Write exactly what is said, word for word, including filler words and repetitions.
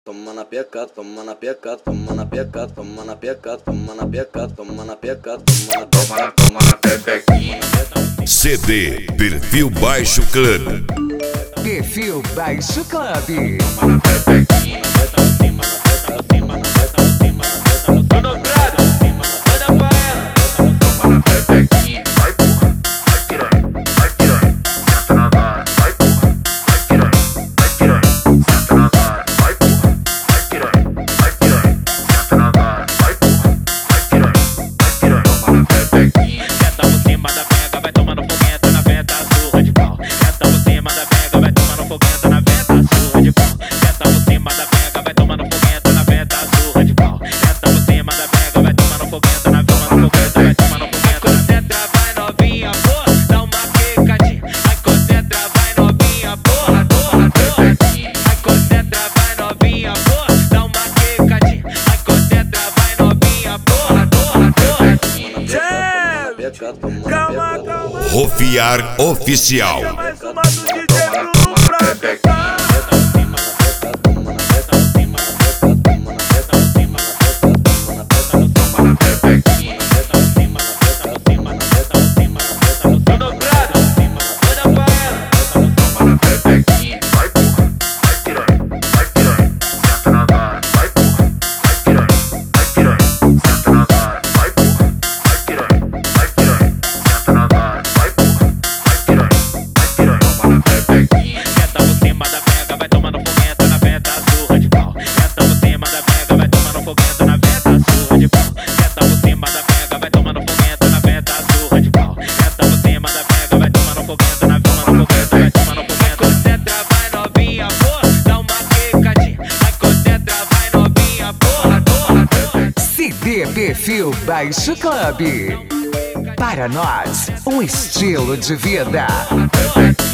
Toma na peca, toma na peca, toma na peca, toma na peca, toma na peca, toma na peca, toma na Toma na, toma na pepequinha. C D Perfil Baixo Club. Perfil Baixo Club. Toma na pepequinha. Toma na pepequinha. Vai porra, vai piranha, vai piranha. Senta na vara, vai porra, vai piranha, vai piranha. Senta na vara, vai porra, vai piranha, vai piranha. Senta na vara, vai porra, vai piranha, vai piranha. Toma na pepequinha. Senta por cima da pega, vai tomando fogueta na venta, surra de pau. Senta por cima da pega, vai tomando fogueta na venta, surra de pau. Senta por cima da pega, vai tomando fogueta na venta, surra de pau. Senta por cima da pega, vai tomando fogueta na venta, fogueta, vai tomando fogueta. Concentra, vai novinha, porra, dá uma picadinha. Vai concentra, vai novinha, porra, porra, porra. Vai concentra, vai novinha, porra, dá uma picadinha. Vai concentra, vai novinha, porra, porra, porra. peca, toma na Calma, peca. calma. Rofiar Oficial. Mais uma do D J Toma na, toma Bruno na pra pepequinha. Toma na pepequinha. Toma na pepequinha. Vai porra, vai piranha, vai piranha. Senta na vara, vai porra, vai piranha, vai piranha. Senta na vara, vai porra, vai piranha, vai piranha. Senta na vara, vai porra, vai piranha, vai piranha. Toma na pepequinha. Senta por cima da pega, vai tomando fogueta na venta, surra de pau. Senta por cima da pega, vai tomando fogueta na venta, surra de pau. Senta por cima da pega, vai tomando fogueta na venta, surra de pau. Senta por cima da pega, vai tomando fogueta na venta, fogueta, vai tomando fogueta. Vai concentra, vai novinha, porra, dá uma picadinha. Vai concentra, vai novinha, porra, porra, porra. C D Perfil Baixo Club. Para nós, um estilo de vida. Pepequinha.